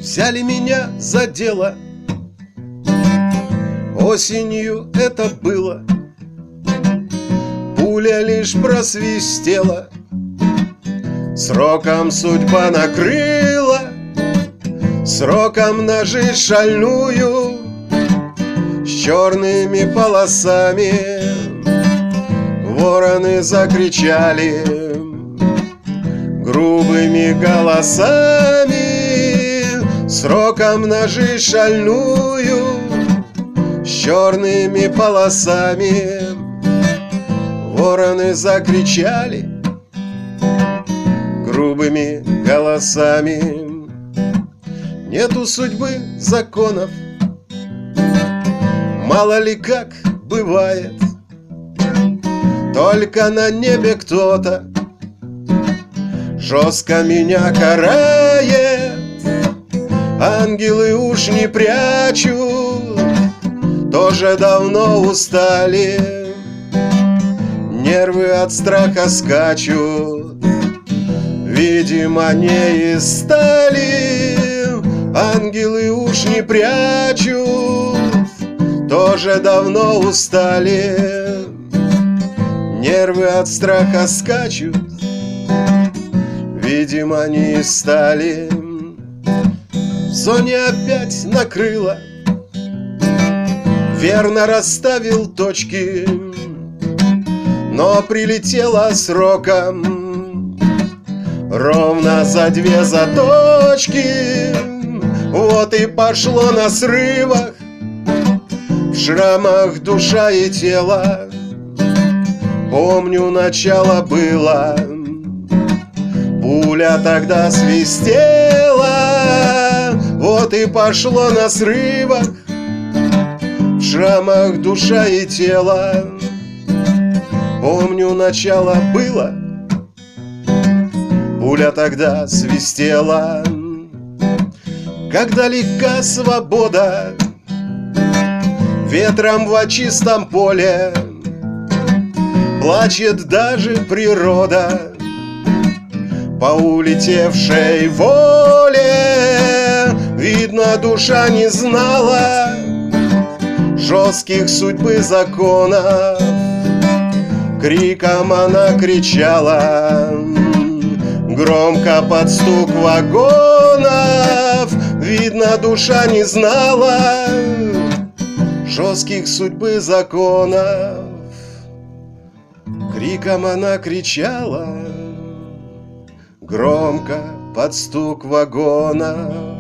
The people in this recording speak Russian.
взяли меня за дело. Осенью это было, пуля лишь просвистела, сроком судьба накрыла, сроком на жизнь шальную, с черными полосами. Вороны закричали грубыми голосами, сроком на жизнь шальную, с черными полосами. Вороны закричали грубыми голосами. Нету судьбы, законов, мало ли как бывает, только на небе кто-то жестко меня карает. Ангелы уж не прячут, тоже давно устали, нервы от страха скачут, видимо, не из стали. Ангелы уж не прячут, тоже давно устали, нервы от страха скачут, видимо, не из стали. В зоне опять накрыло, верно расставил точки, но прилетело сроком ровно за 2 заточки. Вот и пошло на срывах, в шрамах душа и тело. Помню, начало было, пуля тогда свистела. Вот и пошло на срывах, в шрамах душа и тело. Помню, начало было, пуля тогда свистела. Как далека свобода, ветром в чистом поле плачет даже природа по улетевшей воле. Видно, душа не знала жестких судьбы законов, криком она кричала громко под стук вагонов. Видно, душа не знала жестких судьбы законов, криком она кричала громко под стук вагонов.